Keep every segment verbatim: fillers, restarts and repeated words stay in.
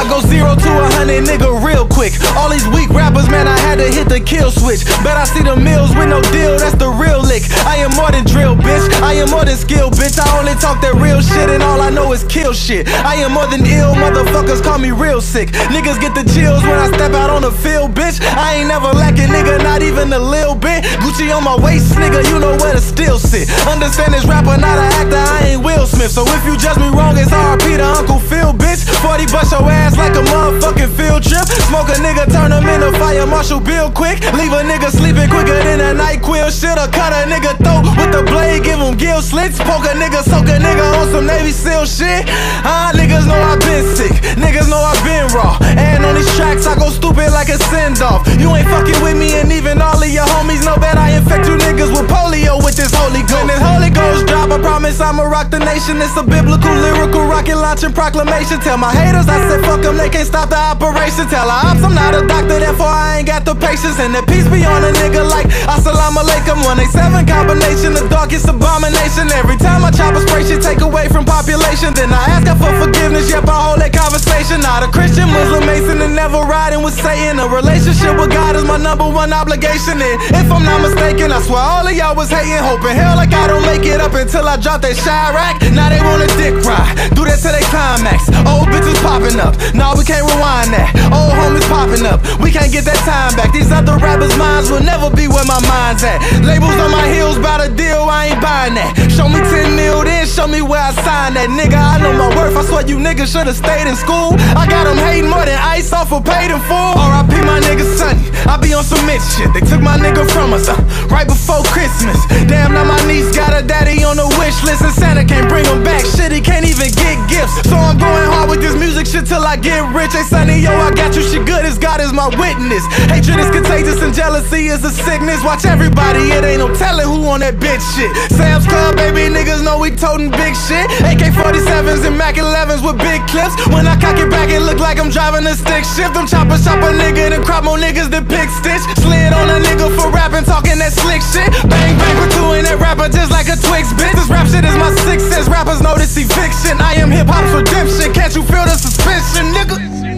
I go zero to a hundred, nigga, real quick. All these weak rappers, man, I had to hit the kill switch. Bet I see the mills with no deal, that's the real lick. I am more than drill, bitch. I am more than skill, bitch. I only talk that real shit and all I know is kill shit. I am more than ill, motherfuckers call me real sick. Niggas get the chills when I step out on the field, bitch. I ain't never lacking, nigga, not even a little bit. Gucci on my waist, nigga, you know where to still sit. Understand this rapper, not an actor, I ain't Will Smith. So if you judge me wrong, it's R I P to Uncle Phil, bitch. forty bust your ass like a motherfucking field trip. Smoke a nigga, turn him into Fire Marshal Bill quick. Leave a nigga sleeping quicker than a NyQuil. Shoulda cut a nigga throat with the blade, give him gill slits. Poke a nigga, soak a nigga on some Navy SEAL shit. Ah, niggas know I been sick, niggas know I been raw. And on these tracks I go stupid like a send-off. You ain't fucking with me and even all of your homies know that I infect you niggas with polio with this Holy Ghost. When this Holy Ghost drop, I promise I'ma rock the nation. It's a biblical, lyrical, rocket launching proclamation. Tell my haters I said fuck them, they can't stop the operation. Tell her ops I'm not a doctor, therefore I ain't got the patience. And the peace be on a nigga like Assalamu alaikum. one eighty-seven combination, the darkest abomination. Every time I chop a spray shit, take away from population. Then I ask her for forgiveness, yep, I hold that conversation. Not a Christian, Muslim, Mason, and never riding with Satan. A relationship with God is my number one obligation. And if I'm not mistaken, I swear all of y'all was hating, hoping hell like I don't make it up until I drop that Chirac. Now they want a dick ride, do that till they climax. Old bitches popping up, nah, we can't rewind that. Old homies popping up, we can't get that time back. These other rappers' minds will never be where my mind's at. Labels on my heels, bout a deal, I ain't buying that. Show me ten mil, then show me where I signed that. Nigga, I know my worth, I swear you niggas should've stayed in school. I got them hating more than ice off of paid in full. R I P my nigga Sonny, I be on some Mitch shit. They took my nigga from us, uh, right before Christmas. Damn, now my niece got a daddy on the wish list, and Santa can't bring him back. Shit, he can't even get gifts. So I'm going hard with this music shit till I get rich. Hey Sonny, yo, I got you, shit good as God is my witness. Hatred is contagious and jealousy is a sickness. Watch everybody, it ain't no telling who on that bitch shit. Sam's Club, baby, niggas know we toting big shit. A K forty-sevens and Mac elevens with big clips. When I cock it back, it look like I'm driving a stick shift. I'm chopper shop a nigga, then crop more niggas than pick stitch. Slid on a nigga for rapping, talking that slick shit. Bang, bang, for two in that rapper just like a Twix, bitch. This rap shit is my sixth sense, rappers know this eviction. I am hip-hop's redemption, can't you feel the suspicion, nigga?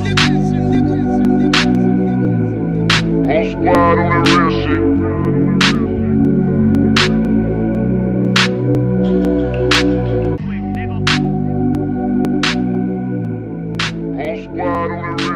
Whole squad on that real shit. Whole squad on that real shit.